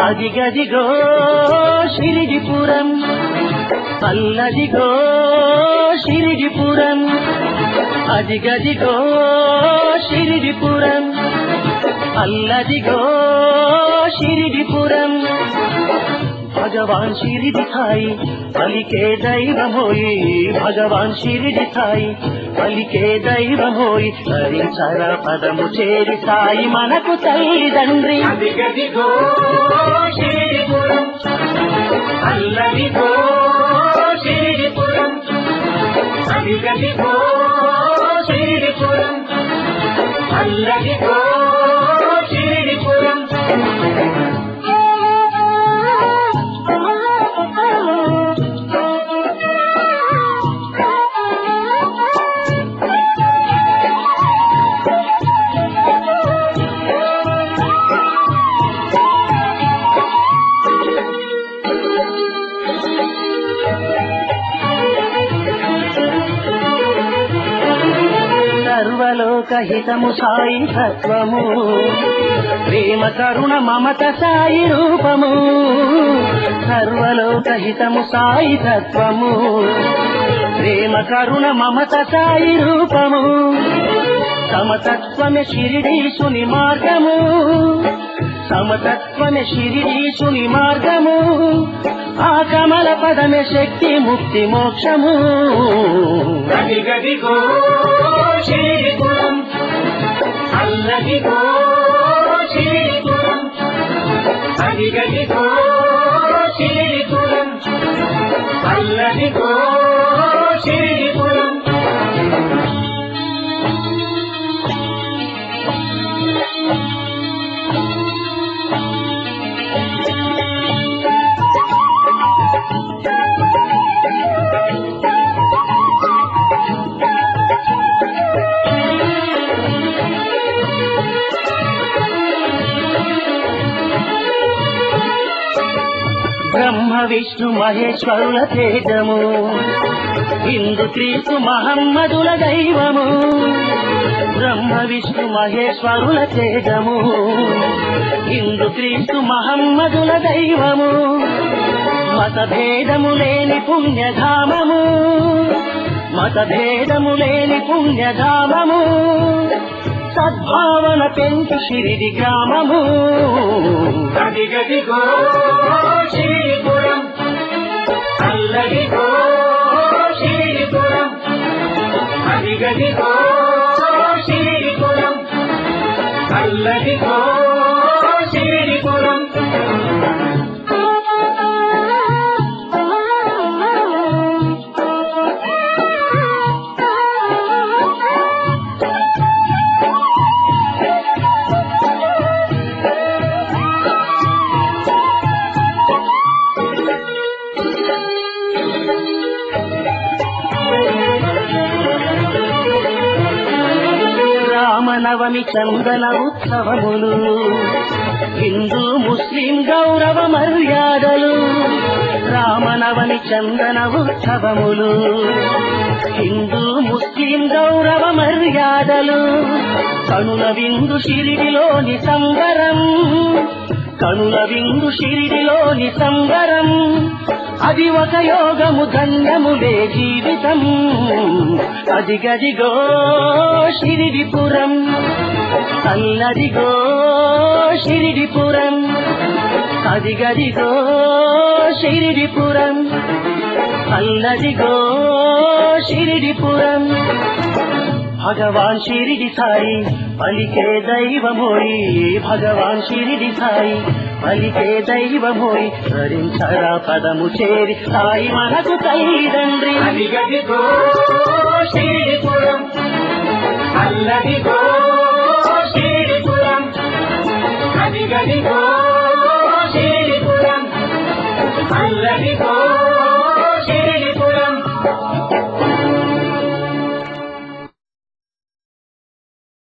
అదిగదిగో షిరిడిపురం అల్లదిగో షిరిడిపురం అదిగదిగో షిరిడిపురం అల్లదిగో షిరిడిపురం భగవాన్ షిరిడి సాయి పలికే దైవమోయి భగవాన్ షిరిడి సాయి పలికే దైవమోయి హరించర పదము చేరి సాయి మనకు తల్లిదండ్రి అదిగదిగో షిరిడిపురం అల్లదిగో షిరిడిపురం అదిగదిగో షిరిడిపురం అల్లదిగో షిరిడిపురం సర్వలోకహితము సాయి తత్వము ప్రేమ కరుణ మమత సాయి రూపము సర్వలోకహితము సాయి తత్వము ప్రేమ కరుణ మమత సాయి రూపము సమతత్వమే షిరిడీశుని మార్గము సమతత్వమే షిరిడీశుని మార్గము ఆ కమల పదమే శక్తి ముక్తి మోక్షము అదిగదిగో షిరిడిపురం అల్లదిగో షిరిడిపురం అదిగదిగో షిరిడిపురం అల్లదిగో షిరిడిపురం బ్రహ్మ విష్ణు మహేశ్వరుల తేజము హిందూ క్రీస్తు మహమ్మదుల దైవము బ్రహ్మ విష్ణు మహేశ్వరుల తేజము హిందూ క్రీస్తు మహమ్మదుల దైవము మతభేదము లేని పుణ్యధామము మతభేదము లేని పుణ్యధామము సద్భావన పెంచు షిరిడి గ్రామము అదిగదిగో షిరిడిపురం అల్లదిగో షిరిడిపురం అదిగదిగో షిరిడిపురం అల్లదిగో షిరిడిపురం రామనవమి చందన ఉత్సవములు హిందూ ముస్లిం గౌరవ మర్యాదలు రామనవమి చందన ఉత్సవములు హిందూ ముస్లిం గౌరవ మర్యాదలు కనుల విందు షిరిడిలోని సంబరం కనుల విందు షిరిడిలోని సంబరం అది ఒక యోగము ధన్యములే జీవితం అదిగదిగో షిరిడిపురం అల్లదిగో షిరిడిపురం అదిగదిగో షిరిడిపురం అల్లదిగో షిరిడిపురం భగవాన్ షిరిడి సాయి పలికే దైవమోయి భగవాన్ షిరిడి సాయి పలికే దైవమోయి ధరించరా పదము చేరి సాయి మనకు తల్లిదండ్రి అదిగదిగో షిరిడిపురం అల్లదిగో షిరిడిపురం అదిగదిగో